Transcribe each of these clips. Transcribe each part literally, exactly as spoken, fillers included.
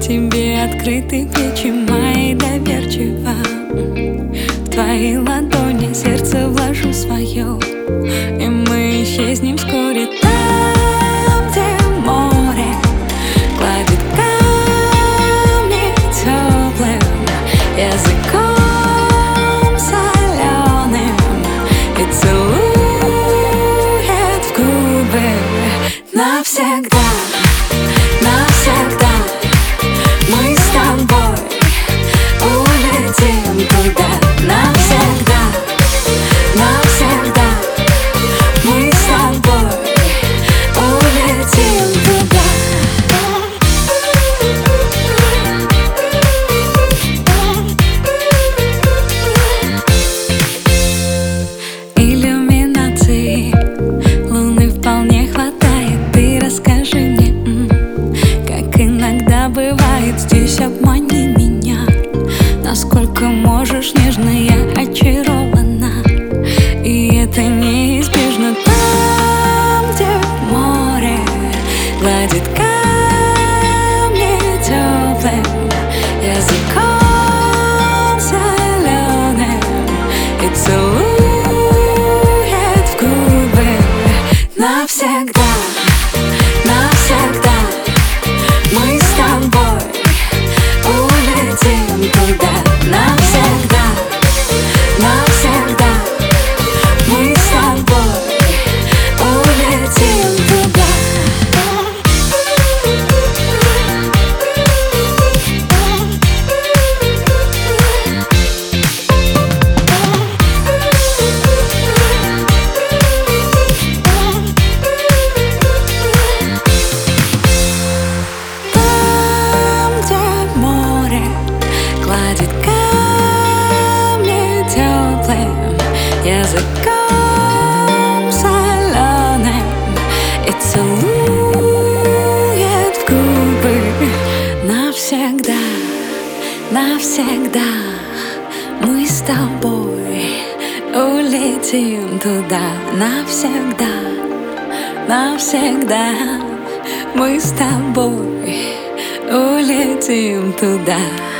тебе открыты плечи мои доверчиво. В твои ладони сердце вложу свое, и мы исчезнем вскоре там, где море гладит камни теплым языком соленым и целует в губы навсегда. Навсегда мы с тобой улетим туда. Навсегда, навсегда мы с тобой улетим туда. Иллюминации луны вполне хватает. Ты расскажи мне, как иногда бывает здесь, обмани меня. Насколько можешь, нежно я очарована, и это неизбежно там, где море гладит камни теплым языком соленым и целует в губы навсегда. Навсегда мы с тобой улетим туда. Навсегда, навсегда мы с тобой улетим туда. Гладит камни теплым языком соленым и целует в губы навсегда. Навсегда мы с тобой улетим туда. Навсегда, навсегда мы с тобой улетим туда.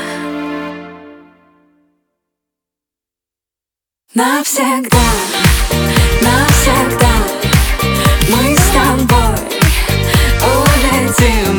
Навсегда, навсегда мы с тобой улетим